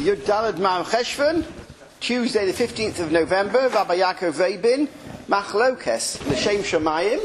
Yud Daled Ma'am Cheshvan, Tuesday the 15th of November, Rabbi Yaakov Rabin, Machlokes, L'Shem Shamayim,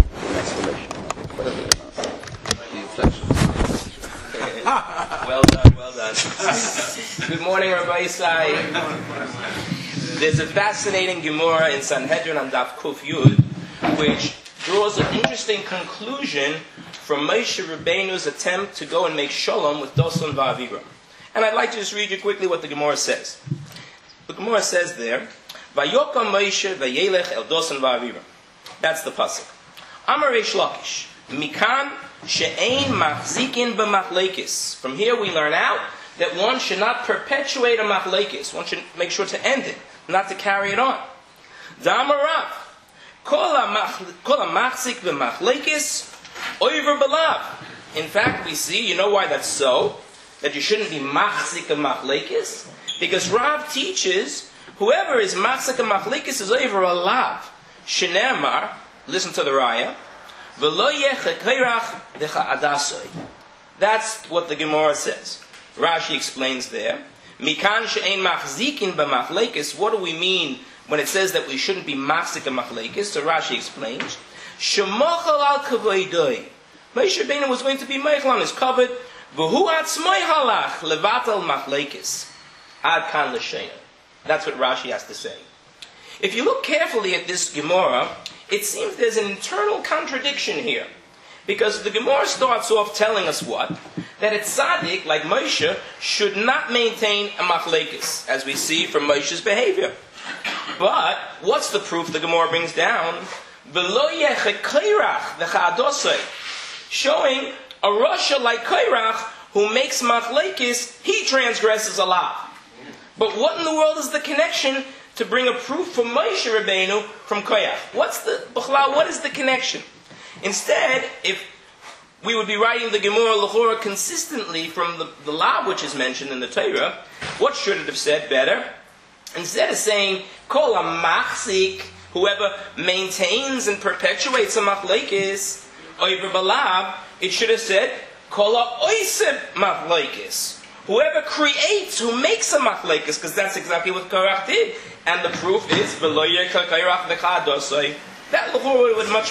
Well done, well done. Good morning, Rabbi Isai. There's a fascinating Gemara in Sanhedrin on Daf Kuf Yud, which draws an interesting conclusion from Moshe Rabbeinu's attempt to go and make shalom with Dosan v'Aviram. And I'd like to just read you quickly what the Gemara says. The Gemara says there, Vayokam Moshe vayelech el Dosan v'Aviram. That's the pasuk. Amar Reish Lakish, Mikan she'ein machzikin b'machlekes. From here we learn out that one should not perpetuate a machlekes. One should make sure to end it, not to carry it on. Da'amar Rav, kol ha'machzik b'machlekes oiver b'lav. In fact, we see, you know why that's so? That you shouldn't be machzik a machlekes? Because Rav teaches, whoever is machzik a machlekes is over a lav. Shenemar, listen to the raya, v'lo yechekirach decha adasoi. That's what the Gemara says. Rashi explains there, mikan she'ein machzikin b'machlekes. What do we mean when it says that we shouldn't be machzik a machlekes? So Rashi explains, shemochel al kavoidoi. Moshe Rabbeinu was going to be meichel on his covet, v'hu atzmoi halach levatel machlekes. Ad kan l'sheina. That's what Rashi has to say. If you look carefully at this Gemara, it seems there's an internal contradiction here. Because the Gemara starts off telling us what? That a tzaddik, like Moshe, should not maintain a machlekes, as we see from Moshe's behavior. But, what's the proof the Gemara brings down? V'lo yechekirach decha adosei. Showing a Rasha like Kairach, who makes machlekes, he transgresses a law. But what in the world is the connection to bring a proof for Moshe Rabbeinu from Kairach? What is the connection? Instead, if we would be writing the Gemara L'chora consistently from the law which is mentioned in the Torah, what should it have said better? Instead of saying, Kol ha'machzik, whoever maintains and perpetuates a machlekes, Oiver balav, it should have said, Kol ha'oiseb machlekes. Whoever creates, who makes a machlekes, because that's exactly what Kairach did. And the proof is, V'lo yechel Kairach decha adosei. That l'chora was much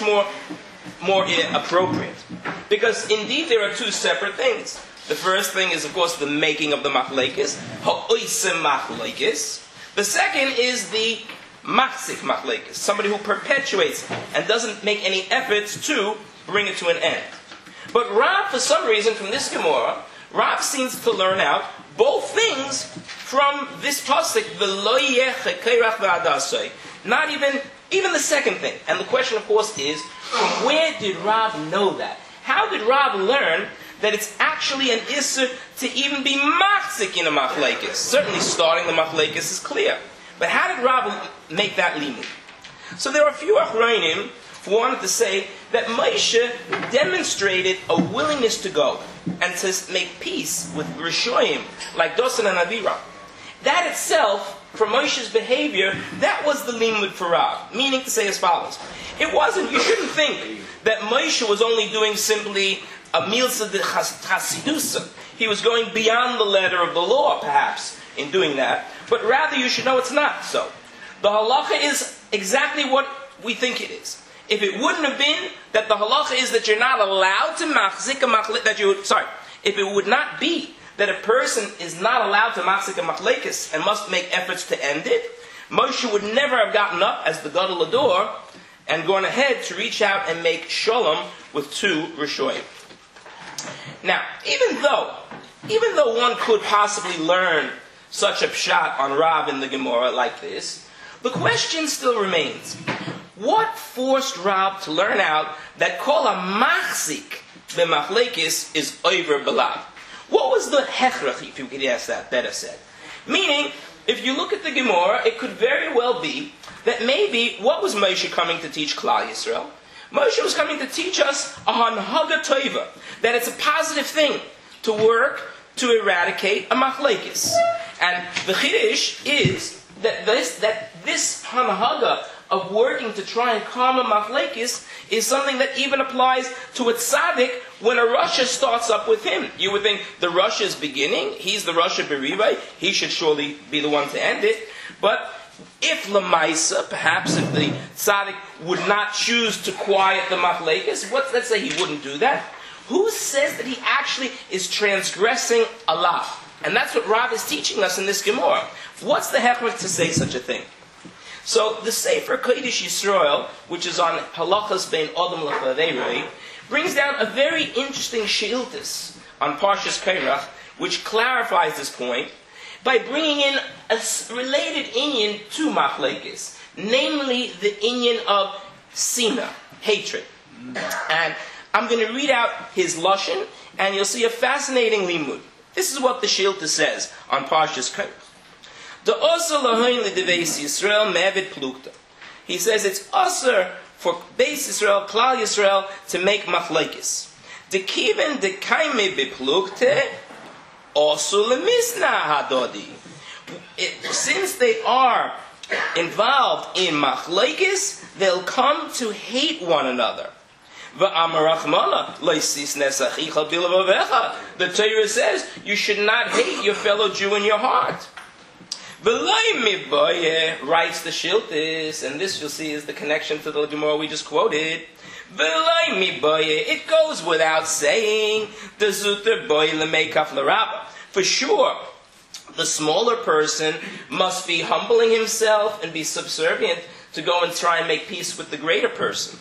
more appropriate. Because indeed there are two separate things. The first thing is, of course, the making of the machlekes, ha'oisem machlekes. The second is the machzik machlekes, somebody who perpetuates and doesn't make any efforts to bring it to an end. But Rav, for some reason, from this Gemara, Rav seems to learn out both things from this pasuk, v'lo yechekirach v'adasei. Not even the second thing. And the question, of course, is, from where did Rav know that? How did Rav learn that it's actually an issur to even be machzik in a machlekes? Certainly starting the machlekes is clear. But how did Rav make that limud? So there are a few achronim who wanted to say that Moshe demonstrated a willingness to go and to make peace with Rishoyim, like Dosan and Aviram. That itself, for Moshe's behavior, that was the limud for Rav. Meaning to say as follows. It wasn't, you shouldn't think that Moshe was only doing simply a milsa de chasidusa. He was going beyond the letter of the law, perhaps, in doing that. But rather, you should know it's not so. The halacha is exactly what we think it is. If it wouldn't have been that the halacha is that you're not allowed to machzik a machlekes, if it would not be that a person is not allowed to machzik a machlekes and must make efforts to end it, Moshe would never have gotten up as the gadol ador and gone ahead to reach out and make shalom with two rishoyim. Now, even though one could possibly learn such a pshat on Rav in the Gemara like this, the question still remains. What forced Rav to learn out that kol ha'machzik b'machlekes is over b'lav? What was the hechrach, if you could ask that better said? Meaning, if you look at the Gemara, it could very well be that maybe, what was Moshe coming to teach Klal Yisrael? Moshe was coming to teach us a hanhaga tova, that it's a positive thing to work to eradicate a machlekes. And the chiddush is that this hanhaga of working to try and calm a machlekes is something that even applies to a tzaddik when a rasha starts up with him. You would think the rasha is beginning, he's the rasha berivai, he should surely be the one to end it. But if lemaisa, perhaps if the tzaddik would not choose to quiet the machlekes, let's say he wouldn't do that, who says that he actually is transgressing Allah? And that's what Rav is teaching us in this Gemara. What's the hechmah to say such a thing? So the Sefer Kodesh Yisrael, which is on Halachas Bein Adam L'Chaveiroi, brings down a very interesting sheiltis on Parshas Kairach, which clarifies this point by bringing in a related inyan to machlekes, namely the inyan of sina, hatred. And I'm going to read out his lashon, and you'll see a fascinating limud. This is what the sheilta says on Parshas Kairach. The osir lahoin l'deveis Yisrael me'evid plukta. He says it's osir for Beis Yisrael, Klal Yisrael, to make machlekes. The kiven de kaime beplukte osir lemisna hadodi. Since they are involved in machlekes, they'll come to hate one another. The Torah says you should not hate your fellow Jew in your heart. Writes the Shiltis, and this you'll see is the connection to the Gemara we just quoted. It goes without saying, for sure, the smaller person must be humbling himself and be subservient to go and try and make peace with the greater person.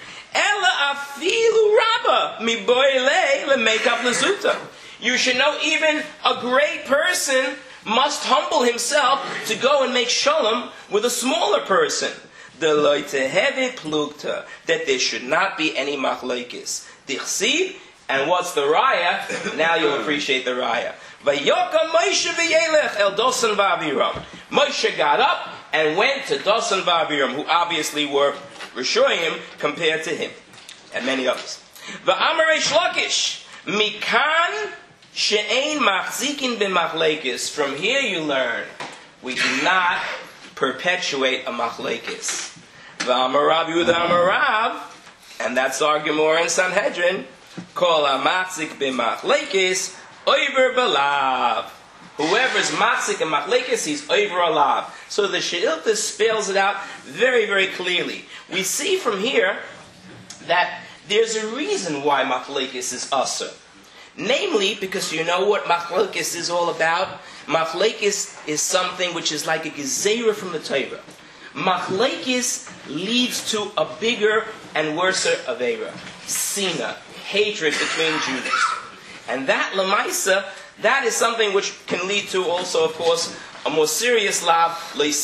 You should know even a great person must humble himself to go and make shalom with a smaller person. That there should not be any machlokes. And what's the raya? Now you'll appreciate the raya. Moshe got up and went to Dosan v'Aviram, who obviously were Rishoyim compared to him, and many others. V'amarei Shlakish, mikan she'ein machzikin b'machlekes. From here you learn, we do not perpetuate a machlekes. V'amarav Yehuda amarav, and that's our Gemara in Sanhedrin, kol ha'machzik b'machlekes, oiver b'lav. Whoever's matzik and machlekes, he's over alav. So the sheilta spells it out very, very clearly. We see from here that there's a reason why machlekes is asur. Namely, because you know what machlekes is all about? Machlekes is something which is like a gezerah from the Torah. Machlekes leads to a bigger and worser aveira. Sina, hatred between Jews. And that lemaisa, that is something which can lead to also, of course, a more serious lav.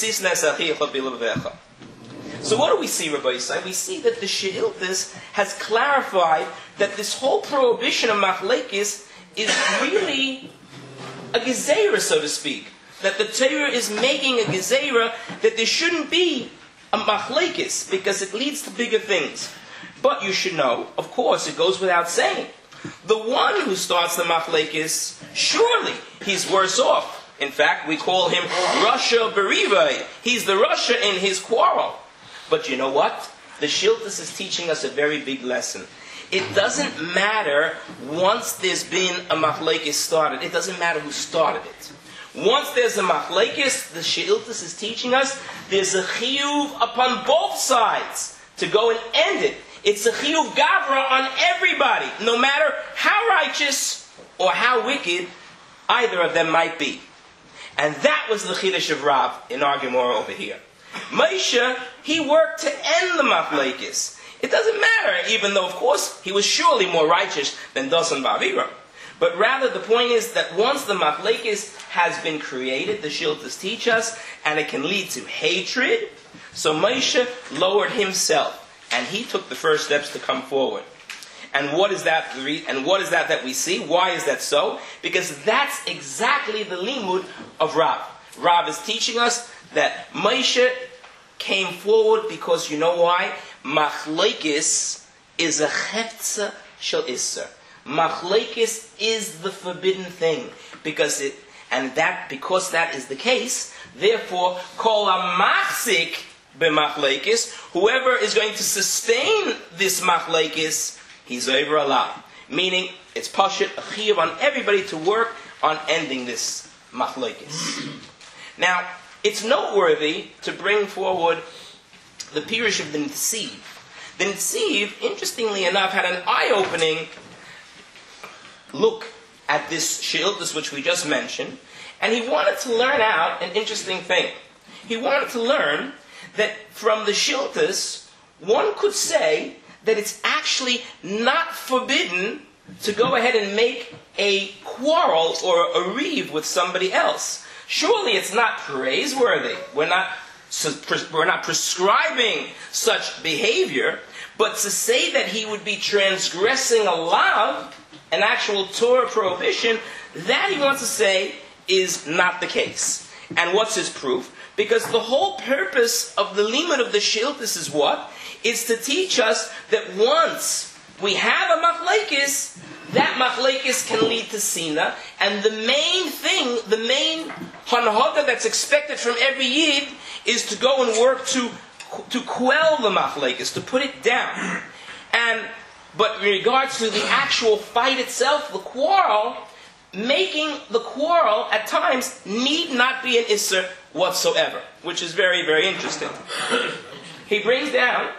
So what do we see, Rabbi Yisai? We see that the sheiltis has clarified that this whole prohibition of machlekes is really a gezerah, so to speak. That the Torah is making a gezerah that there shouldn't be a machlekes because it leads to bigger things. But you should know, of course, it goes without saying, the one who starts the machlekes, surely he's worse off. In fact, we call him Rasha Berivai. He's the Rasha in his quarrel. But you know what? The Shiltis is teaching us a very big lesson. It doesn't matter once there's been a machlekes started. It doesn't matter who started it. Once there's a machlekes, the Shiltis is teaching us, there's a chiyuv upon both sides to go and end it. It's a chiyuv gavra on everybody, no matter how righteous or how wicked either of them might be. And that was the chiddush of Rav in our Gemara over here. Moshe, he worked to end the machlekes. It doesn't matter, even though, of course, he was surely more righteous than Dosan v'Aviram. But rather, the point is that once the machlekes has been created, the Shiltas teach us, and it can lead to hatred. So Moshe lowered himself. And he took the first steps to come forward. And what is that? That we see? Why is that so? Because that's exactly the limud of Rav. Rav is teaching us that Moshe came forward because you know why? Machlekes is a cheftza shel isser. Machlekes is the forbidden thing because that is the case. Therefore, kol hamachzik b'machlekes, whoever is going to sustain this machlekes, he's over Allah. Meaning, it's pashut, a chiyuv on everybody to work on ending this machlekes. Now, it's noteworthy to bring forward the pirush of the Netziv. The Netziv, interestingly enough, had an eye-opening look at this shiltus which we just mentioned, and he wanted to learn out an interesting thing. He wanted to learn that from the shiltus, one could say that it's actually not forbidden to go ahead and make a quarrel or a reeve with somebody else. Surely it's not praiseworthy. We're not prescribing such behavior, but to say that he would be transgressing a law, an actual Torah prohibition, that he wants to say is not the case. And what's his proof? Because the whole purpose of the limud of the shiltus is what? Is to teach us that once we have a machlekes, that machlekes can lead to sina, and the main thing, the main hanhaga that's expected from every yid is to go and work to quell the machlekes, to put it down. But in regards to the actual fight itself, the quarrel, making the quarrel at times need not be an isser whatsoever, which is very, very interesting. He brings down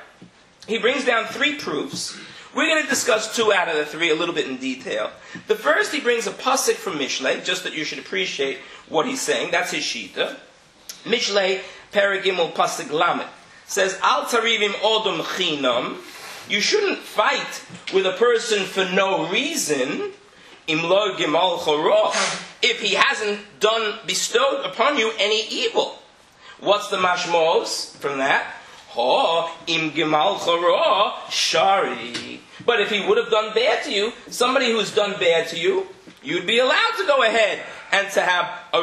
3 proofs. We're going to discuss 2 out of the 3 a little bit in detail. The first, he brings a pasuk from Mishlei, just that you should appreciate what he's saying. That's his shita. Mishlei, Paragimel Pasuk Lamed, says, Al tarivim odom chinam. You shouldn't fight with a person for no reason. Imlo gimal chorah, if he hasn't bestowed upon you any evil. What's the mashmos from that? Ho im gimal chorah shari. But if he would have done bad to you, somebody who's done bad to you, you'd be allowed to go ahead and to have a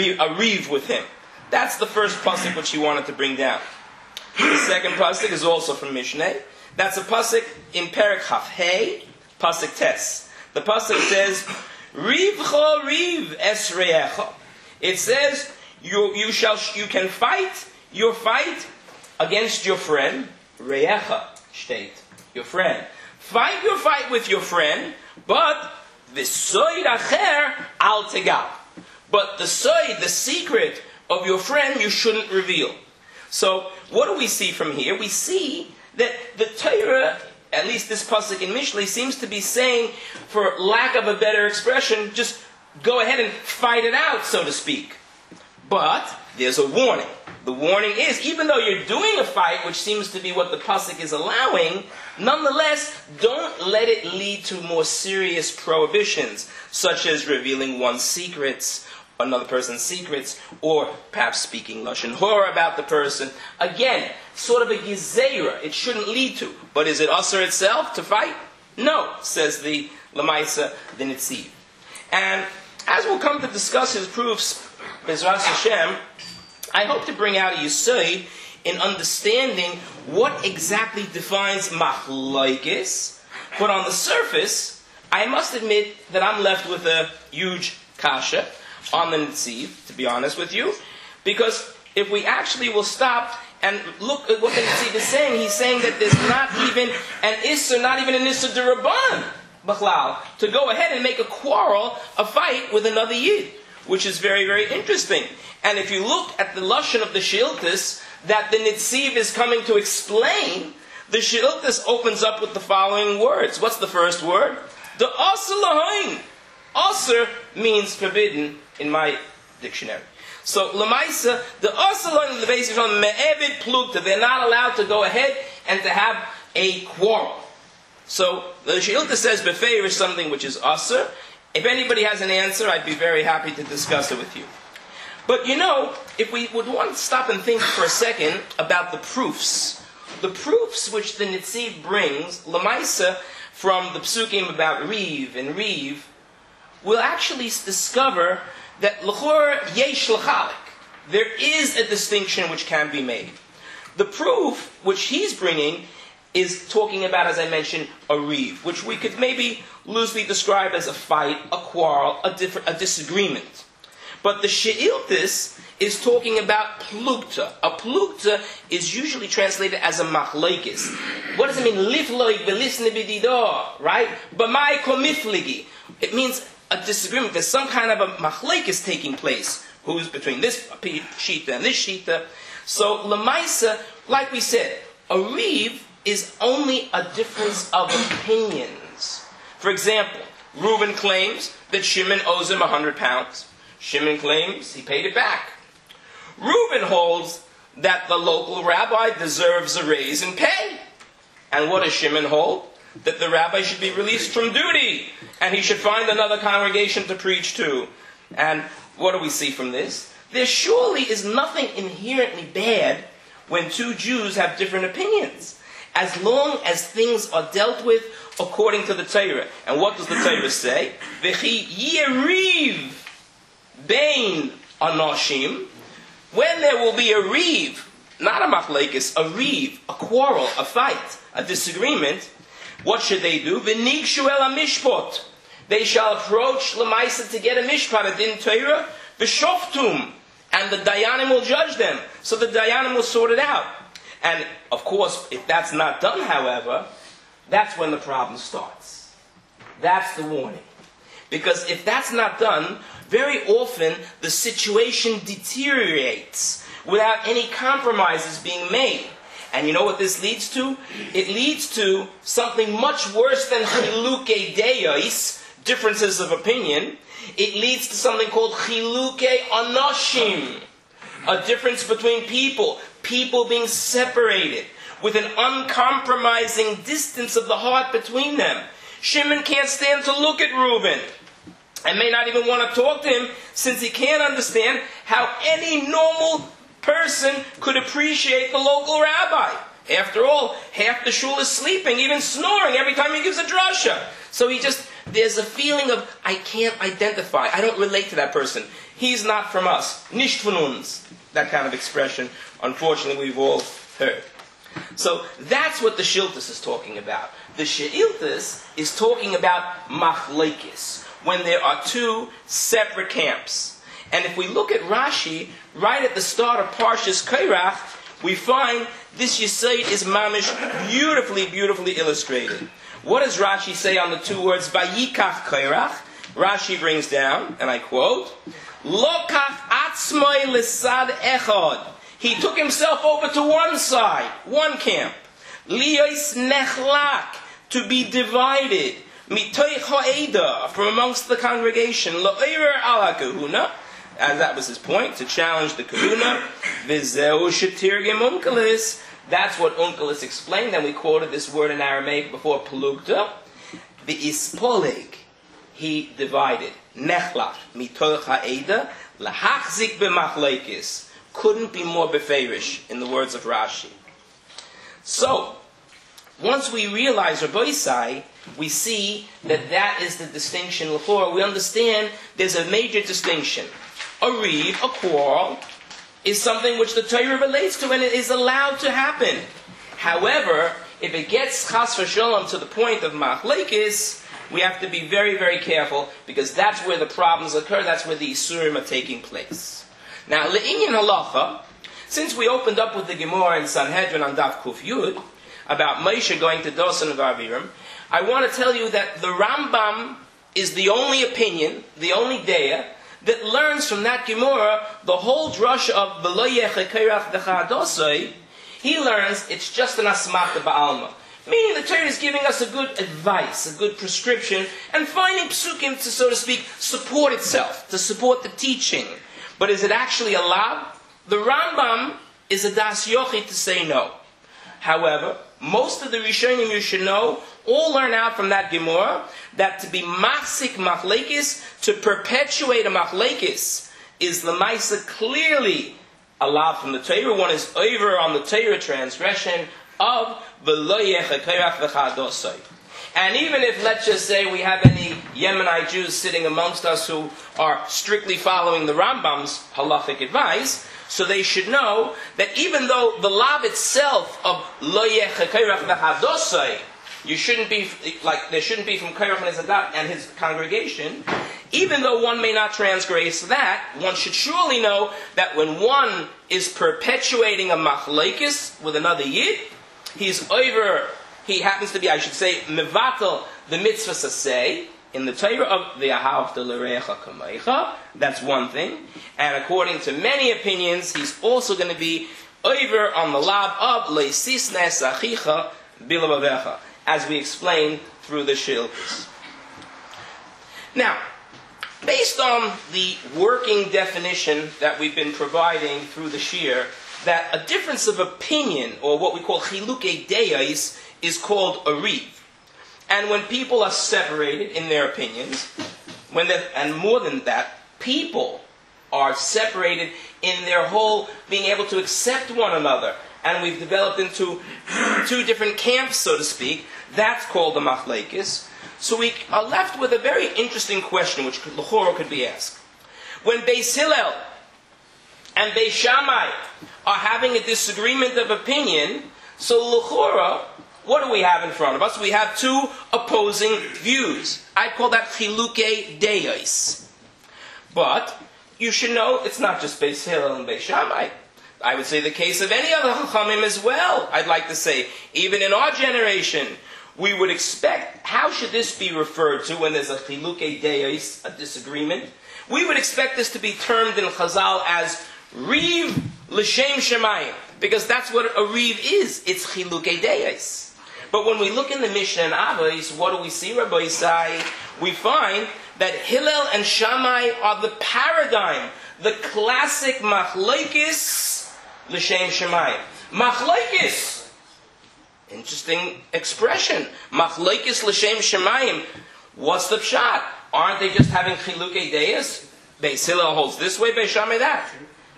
reeve with him. That's the first pasuk which he wanted to bring down. The second pasuk is also from Mishneh. That's a pasuk in Perek Chaf-Hey, pasuk Tes. The pasuk says, "Rivcha riv esreyecha." It says, "You can fight your fight against your friend, reyecha state, your friend. Fight your fight with your friend, but v'soid acher al tegal. But the soid, the secret of your friend, you shouldn't reveal." So, what do we see from here? We see that the Torah, at least this pasuk in Mishlei, seems to be saying, for lack of a better expression, just go ahead and fight it out, so to speak. But there's a warning. The warning is, even though you're doing a fight, which seems to be what the pasuk is allowing, nonetheless, don't let it lead to more serious prohibitions, such as revealing one's secrets, another person's secrets, or perhaps speaking lashon hora about the person. Again, sort of a gezeira, it shouldn't lead to. But is it usher itself to fight? No, says the Lamaisa, the Netziv. And as we'll come to discuss his proofs, Bezras Hashem, I hope to bring out a yesod in understanding what exactly defines machlokes. But on the surface, I must admit that I'm left with a huge kasha on the Netziv, to be honest with you, because if we actually will stop and look at what the Netziv is saying, he's saying that there's not even an Isser, not even an Isser D'Rabbanan, B'chlal, to go ahead and make a quarrel, a fight with another Yid, which is very, very interesting. And if you look at the Lashon of the Shiltus that the Netziv is coming to explain, the Shiltus opens up with the following words. What's the first word? The Aser Lahain. Aser means forbidden in my dictionary. So, Lamaisa, the Aser Lahain, the basis on Me'evid Plugta, they're not allowed to go ahead and to have a quarrel. So, the Shilta says Befeir is something which is Aser. If anybody has an answer, I'd be very happy to discuss it with you. But if we would want to stop and think for a second about the proofs which the Netziv brings, Lamaisa, from the psukim about Reeve and Reeve, we'll actually discover that l'chor yesh l'chalik. There is a distinction which can be made. The proof which he's bringing is talking about, as I mentioned, a reeve, which we could maybe loosely describe as a fight, a quarrel, a disagreement. But the she'iltis is talking about plukta. A plukta is usually translated as a machlokes. What does it mean? Lifloik v'lisne b'didah, right? B'mai komifligi. It means a disagreement. There's some kind of a machlokes taking place. Who's between this shita and this shita. So, lemaisa, like we said, a riv is only a difference of opinions. For example, Reuben claims that Shimon owes him 100 pounds. Shimon claims he paid it back. Reuben holds that the local rabbi deserves a raise in pay. And what does Shimon hold? That the rabbi should be released from duty, and he should find another congregation to preach to. And what do we see from this? There surely is nothing inherently bad when two Jews have different opinions, as long as things are dealt with according to the Torah. And what does the Torah say? V'chi yeriv bein anoshim. When there will be a riv, not a machlokes, a riv, a quarrel, a fight, a disagreement, what should they do? V'nigshu el hamishpot. They shall approach lemaisa to get a mishpat, a din Torah, v'shoftum, and the dayanim will judge them. So the dayanim will sort it out. And, of course, if that's not done, however, that's when the problem starts. That's the warning. Because if that's not done, very often the situation deteriorates without any compromises being made. And you know what this leads to? It leads to something much worse than chilukei deos, differences of opinion. It leads to something called chilukei anoshim, a difference between people being separated with an uncompromising distance of the heart between them. Shimon can't stand to look at Reuben and may not even want to talk to him, since he can't understand how any normal person could appreciate the local rabbi. After all, half the shul is sleeping, even snoring every time he gives a drasha. So there's a feeling of, I can't identify, I don't relate to that person. He's not from us. Nicht von uns. That kind of expression, unfortunately, we've all heard. So that's what the Shiltus is talking about. The She'iltus is talking about machlokes, when there are two separate camps. And if we look at Rashi, right at the start of Parshas Kairach, we find this Yesod is mamish beautifully illustrated. What does Rashi say on the two words, Vayikach Kairach? Rashi brings down, and I quote, Lokach atzmoi lisad echad. He took himself over to one side, one camp. Liyos nechlak, to be divided. Mitoich ha'eda, from amongst the congregation. Lo'erer ala kahuna, and that was his point, to challenge the kahuna. V'zeu shetirgem Onkelos. That's what Onkelos explained, and we quoted this word in Aramaic before, plugta. V'ispoleg, he divided. Nechlach, mitoich ha'eda, lahachzik b'machlokes. Couldn't be more beferish, in the words of Rashi. So, once we realize Rabbi Isai, we see that is the distinction. Before we understand there's a major distinction. A riv, a quarrel, is something which the Torah relates to and it is allowed to happen. However, if it gets chas v'sholom to the point of machlokes, we have to be very careful, because that's where the problems occur, that's where the isurim are taking place. Now, le'inyan halacha, since we opened up with the Gemara in Sanhedrin on Daf Kuf Yud, about Moshe going to Dosan of Aviram, I want to tell you that the Rambam is the only opinion, the only daya, that learns from that Gemara the whole drush of V'lo yeche kairach decha dosai. He learns it's just an asmata ba'alma. Meaning the Torah is giving us a good advice, a good prescription, and finding psukim to, so to speak, support itself, to support the teaching. But is it actually a lav? The Rambam is a das yochid to say no. However, most of the Rishonim, you should know, all learn out from that Gemara that to be machzik machlokes, to perpetuate a machlokes, is lemaisa clearly a lav from the Torah. One is over on the Torah transgression of v'lo yeche kairach v'cha dosai. And even if, let's just say, we have any Yemenite Jews sitting amongst us who are strictly following the Rambam's halachic advice, so they should know that even though the lav itself of lo yeche kairach v'cha dosai you shouldn't be, like, there shouldn't be from Korach and his congregation, even though one may not transgress that, one should surely know that when one is perpetuating a machlokes with another yid, he happens to be, I should say, mevatel the mitzvah saseh, in the Torah of the Ahavta l'recha kamecha, that's one thing. And according to many opinions, he's also going to be over on the lab of leisisnes achicha bilabavecha, as we explained through the shilkus. Now, based on the working definition that we've been providing through the shir, that a difference of opinion, or what we call chilukei deis, is called a riv. And when people are separated in their opinions, and more than that, people are separated in their whole being able to accept one another, and we've developed into two different camps, so to speak, that's called the machlekes. So we are left with a very interesting question, which l'chora could be asked. When Beis Hillel and Beis Shammai are having a disagreement of opinion, so l'chora, what do we have in front of us? We have two opposing views. I call that chilukei deis. But you should know it's not just Beis Hillel and Beis Shammai. I would say the case of any other chachamim as well. I'd like to say, even in our generation, we would expect, how should this be referred to when there's a chilukei deis, a disagreement? We would expect this to be termed in Chazal as riv l'shem shemayim, because that's what a riv is. It's chilukei deis. But when we look in the Mishnah and Avos, what do we see, Rabbi Isai? We find that Hillel and Shammai are the paradigm, the classic machlokes l'shem shemayim. Machlokes, interesting expression. Machlokes l'shem shemayim. What's the pshat? Aren't they just having chilukei deis? Beis Hillel holds this way, Beis Shammai that.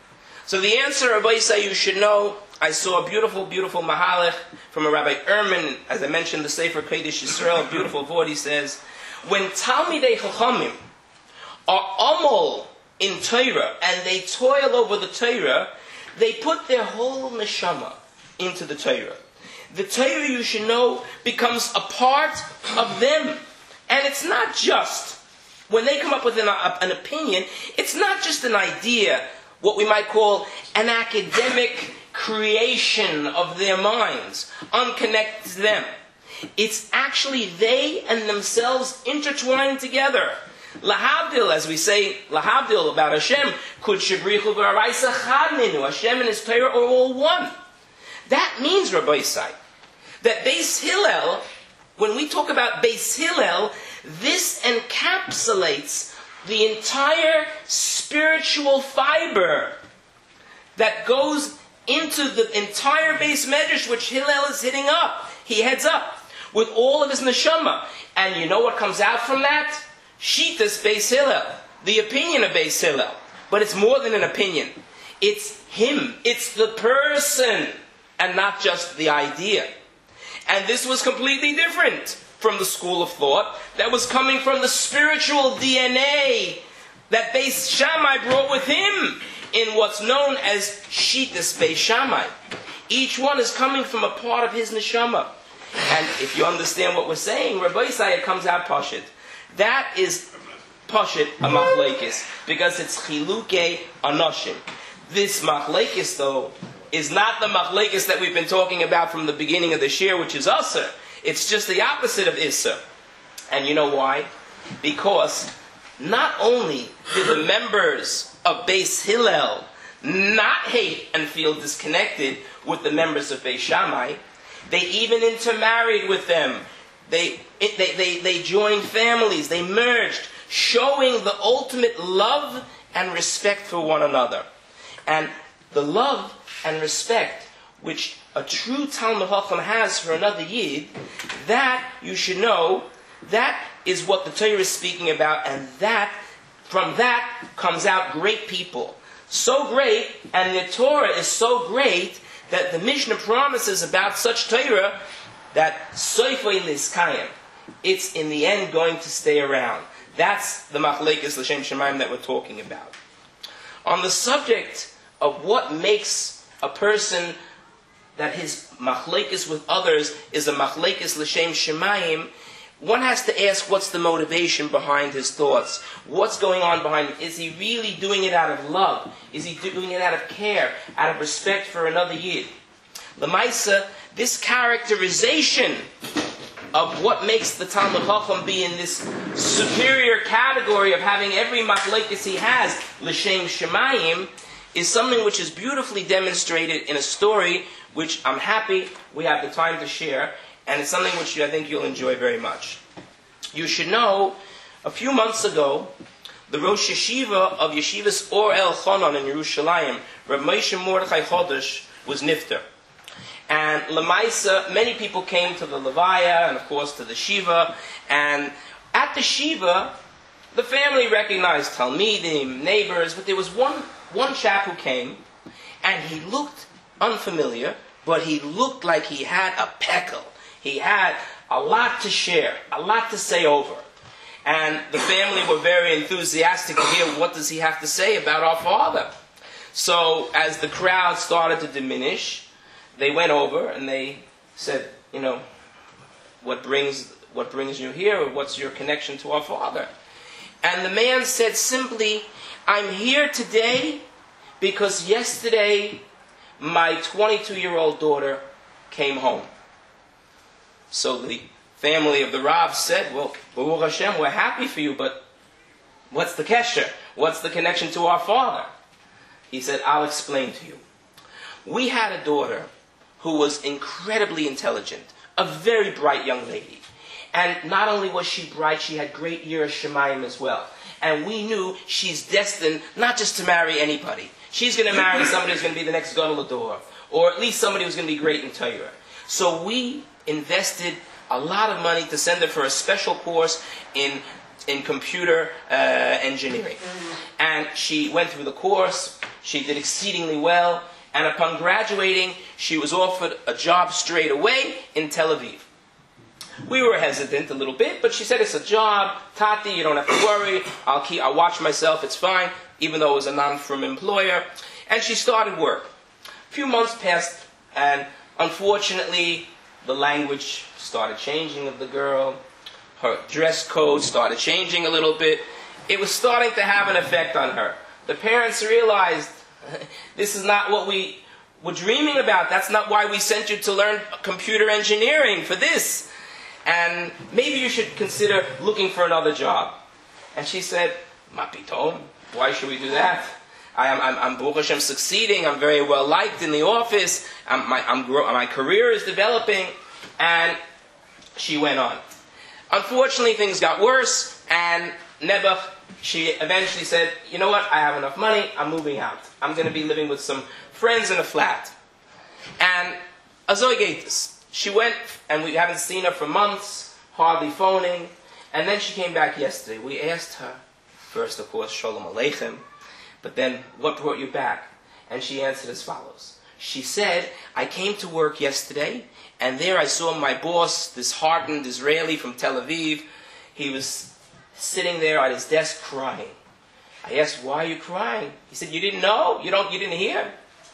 So the answer, Rabbi Isai, you should know. I saw a beautiful, beautiful mahalach from a Rabbi Ehrman, as I mentioned, the Sefer Kodesh Yisrael, a beautiful word. He says, when Talmidei Chachamim are amol in Torah, and they toil over the Torah, they put their whole neshama into the Torah. The Torah, you should know, becomes a part of them. And it's not just, when they come up with an opinion, it's not just an idea, what we might call an academic creation of their minds, unconnected to them. It's actually they and themselves intertwined together. Lahavdil, as we say, lahavdil about Hashem, kud shebrichu v'araisa chad minu. Hashem and His Torah are all one. That means, Rabbi Isai, that Beis Hillel, when we talk about Beis Hillel, this encapsulates the entire spiritual fiber that goes into the entire base medrash which Hillel is hitting up. He heads up with all of his neshama. And you know what comes out from that? Shitas Beis Hillel, the opinion of Beis Hillel. But it's more than an opinion. It's him. It's the person, and not just the idea. And this was completely different from the school of thought that was coming from the spiritual DNA that Beis Shammai brought with him in what's known as Shitas Beis Shammai. Each one is coming from a part of his neshama. And if you understand what we're saying, Rabbi Isai, it comes out pashit. That is pashit a machlekes, because it's chilukei anoshim. This machlekes, though, is not the machlekes that we've been talking about from the beginning of the shir, which is Aser. It's just the opposite of Isser. And you know why? Because not only did the members of Beis Hillel not hate and feel disconnected with the members of Beis Shammai, they even intermarried with them. They joined families. They merged, showing the ultimate love and respect for one another. And the love and respect which a true Talmid Chacham has for another Yid, that, you should know, that is what the Torah is speaking about, and that, from that comes out great people. So great, and the Torah is so great, that the Mishnah promises about such Torah, that Soifei Niskayim, it's in the end going to stay around. That's the Machlekes L'Shem Shemayim that we're talking about. On the subject of what makes a person that his machlekes with others is a machlekes l'shem shemayim, one has to ask what's the motivation behind his thoughts. What's going on behind it? Is he really doing it out of love? Is he doing it out of care, out of respect for another Yid? L'maisa, this characterization of what makes the Talmud Chacham be in this superior category of having every machlekes he has, l'shem shemayim, is something which is beautifully demonstrated in a story which I'm happy we have the time to share, and it's something which I think you'll enjoy very much. You should know, a few months ago, the Rosh Yeshiva of Yeshivas Or El Chonon in Yerushalayim, Reb Moshe Mordechai Chodesh, was nifter. And Lamaisa, many people came to the Levaya, and of course to the Shiva, and at the Shiva, the family recognized Talmidim, neighbors, but there was one chap who came, and he looked unfamiliar, but he looked like he had a peckle. He had a lot to share, a lot to say over. And the family were very enthusiastic to hear what does he have to say about our father. So as the crowd started to diminish, they went over and they said, what brings you here? Or what's your connection to our father? And the man said simply, I'm here today because yesterday my 22-year-old daughter came home. So the family of the Rav said, well, Baruch Hashem, we're happy for you, but what's the kesher? What's the connection to our father? He said, I'll explain to you. We had a daughter who was incredibly intelligent, a very bright young lady. And not only was she bright, she had great Yiras Shamayim as well. And we knew she's destined not just to marry anybody. She's going to marry somebody who's going to be the next Gadol Ador, or at least somebody who's going to be great in Torah. So we invested a lot of money to send her for a special course in computer engineering. And she went through the course, she did exceedingly well, and upon graduating, she was offered a job straight away in Tel Aviv. We were hesitant a little bit, but she said, it's a job, Tati, you don't have to worry, I'll watch myself, it's fine, even though it was a non-firm employer. And she started work. A few months passed, and unfortunately, the language started changing of the girl. Her dress code started changing a little bit. It was starting to have an effect on her. The parents realized, this is not what we were dreaming about. That's not why we sent you to learn computer engineering for this. And maybe you should consider looking for another job. And she said, Ma pitom, why should we do that? I'm Baruch Hashem succeeding. I'm very well liked in the office. My career is developing. And she went on. Unfortunately, things got worse. And Nebuch, she eventually said, you know what? I have enough money. I'm moving out. I'm going to be living with some friends in a flat. And Azoy Gatus. She went, and we haven't seen her for months, hardly phoning. And then she came back yesterday. We asked her, first, of course, Shalom Aleichem. But then, what brought you back? And she answered as follows. She said, I came to work yesterday, and there I saw my boss, this hardened Israeli from Tel Aviv. He was sitting there at his desk crying. I asked, why are you crying? He said, you didn't know? You didn't hear?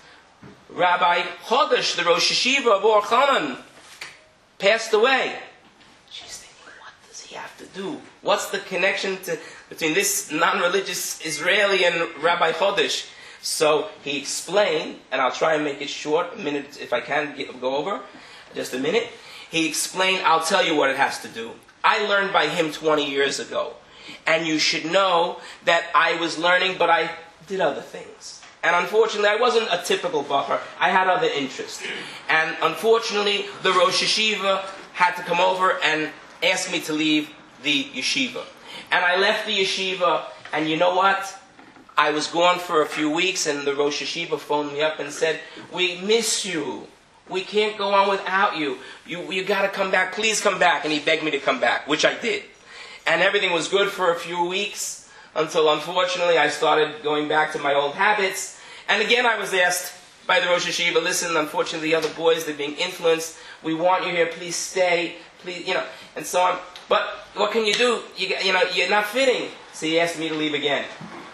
Rabbi Chodesh, the Rosh Yeshiva of Or Chonon, passed away. She's thinking, what does he have to do? What's the connection between this non-religious Israeli and Rabbi Chodesh? So he explained, and I'll try and make it short, a minute if I can go over, just a minute. He explained, I'll tell you what it has to do. I learned by him 20 years ago. And you should know that I was learning, but I did other things. And unfortunately, I wasn't a typical bacher. I had other interests. And unfortunately, the Rosh Yeshiva had to come over and ask me to leave the yeshiva. And I left the yeshiva, and you know what? I was gone for a few weeks, and the Rosh Yeshiva phoned me up and said, we miss you. We can't go on without you. You got to come back. Please come back. And he begged me to come back, which I did. And everything was good for a few weeks, until unfortunately I started going back to my old habits. And again, I was asked by the Rosh Yeshiva, listen, unfortunately the other boys, they're being influenced. We want you here, please stay, please, and so on. But what can you do? You're not fitting. So he asked me to leave again.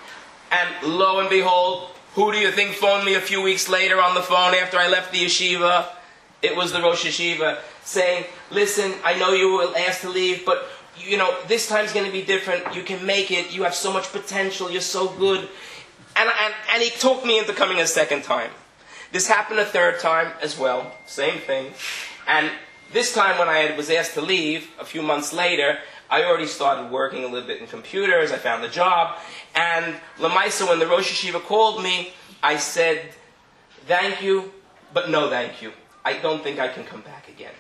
And lo and behold, who do you think phoned me a few weeks later on the phone after I left the yeshiva? It was the Rosh Yeshiva saying, listen, I know you were asked to leave, but this time's going to be different. You can make it. You have so much potential. You're so good. And he talked me into coming a second time. This happened a third time as well. Same thing. And this time when I was asked to leave, a few months later, I already started working a little bit in computers. I found a job. And Lamaisa, when the Rosh Yeshiva called me, I said, thank you, but no thank you. I don't think I can come back again.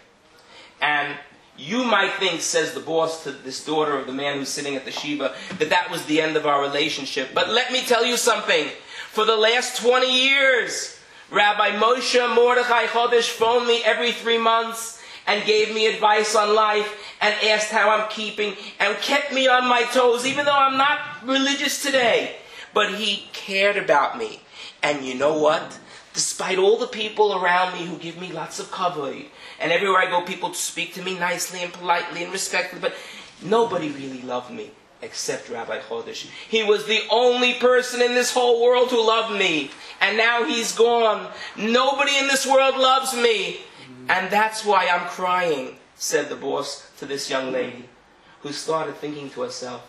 And you might think, says the boss to this daughter of the man who's sitting at the Shiva, that was the end of our relationship. But let me tell you something. For the last 20 years, Rabbi Moshe Mordechai Chodesh phoned me every 3 months and gave me advice on life and asked how I'm keeping and kept me on my toes, even though I'm not religious today. But he cared about me. And you know what? Despite all the people around me who give me lots of kavod, and everywhere I go people speak to me nicely and politely and respectfully, but nobody really loved me except Rabbi Chodesh. He was the only person in this whole world who loved me. And now he's gone. Nobody in this world loves me. And that's why I'm crying, said the boss to this young lady, who started thinking to herself,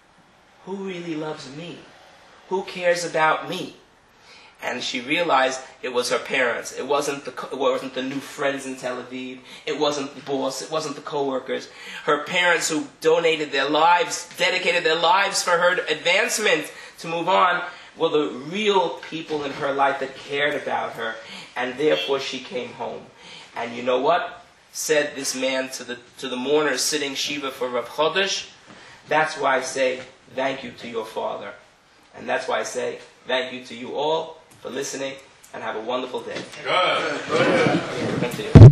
who really loves me? Who cares about me? And she realized it was her parents. It wasn't the new friends in Tel Aviv. It wasn't the boss. It wasn't the co-workers. Her parents who donated their lives, dedicated their lives for her advancement to move on, were the real people in her life that cared about her. And therefore she came home. And you know what? Said this man to the mourners sitting Shiva for Rav Chodesh. That's why I say thank you to your father. And that's why I say thank you to you all for listening, and have a wonderful day. Good. Continue.